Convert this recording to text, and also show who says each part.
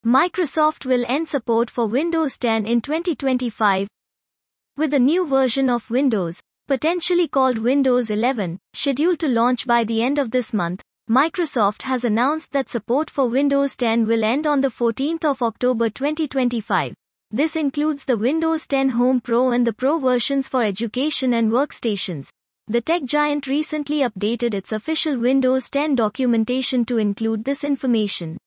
Speaker 1: Microsoft will end support for Windows 10 in 2025, with a new version of Windows, potentially called Windows 11, scheduled to launch by the end of this month. Microsoft has announced that support for Windows 10 will end on the 14th of October 2025. This includes the Windows 10 Home Pro and the Pro versions for education and workstations. The tech giant recently updated its official Windows 10 documentation to include this information.